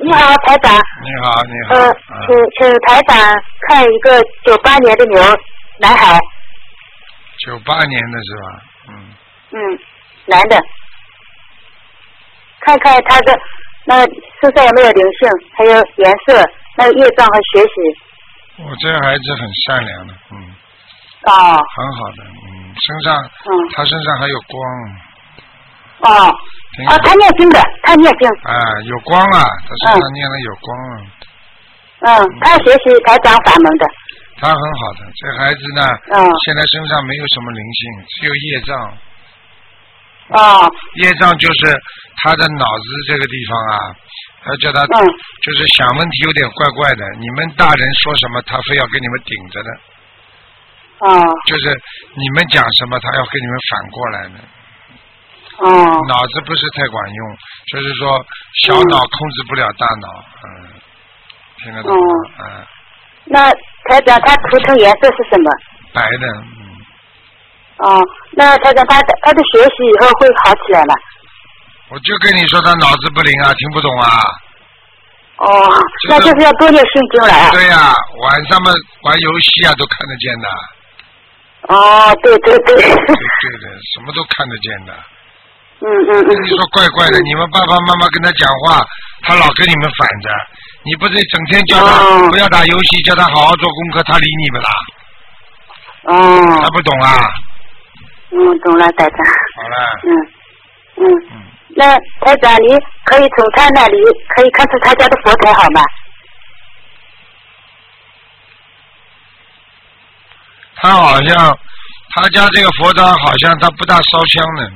你好，台长。 你好，你好。 请台长看一个98年的牛男孩。 98年的是吧？ 男的。看看他的那身上有没有灵性，还有颜色，那个业障和学习。 我这个孩子很善良的，很好的，身上，他身上还有光。 他念经的，他念经。 有光啊，他身上念了有光啊。 他学习台长法门的。 他很好的，这孩子呢，现在身上没有什么灵性，只有业障。业障就是他的脑子这个地方啊，他叫他就是想问题有点怪怪的，你们大人说什么他非要跟你们顶着的。就是你们讲什么他要跟你们反过来的。脑子不是太管用，就是说小脑控制不了大脑。听得懂吗？ 那台长他图腾颜色是什么？ 白的。 那台长他的学习以后会好起来吗？ 我就跟你说他脑子不灵啊，听不懂啊。 那就是要多念心经了啊。 对呀，晚上嘛玩游戏啊都看得见的。 对。对的， 什么都看得见的。你说怪怪的，你们爸爸妈妈跟他讲话，他老跟你们反着。你不是整天叫他不要打游戏，叫他好好做功课，他理你不啦？他不懂啊。 懂了，台长。 好了。 那台长，你可以从他那里可以看出他家的佛台好吗？ 他好像他家这个佛台好像他不大烧香的。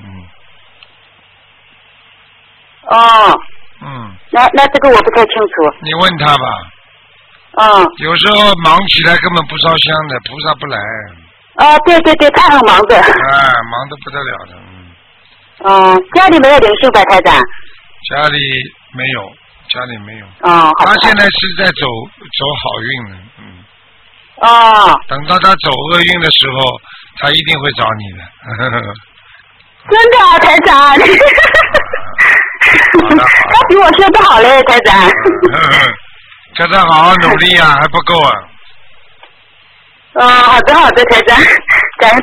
那这个我不太清楚。 你问他吧。有时候忙起来根本不烧香的，菩萨不来。 对，他很忙的。 忙得不得了的。 家里没有灵性吧，台长？ 家里没有。他现在是在走好运了。等到他走厄运的时候，他一定会找你的。 真的啊，台长。他比我说的好嘞，台长。 叫他好好努力啊，还不够啊。 好的，台长。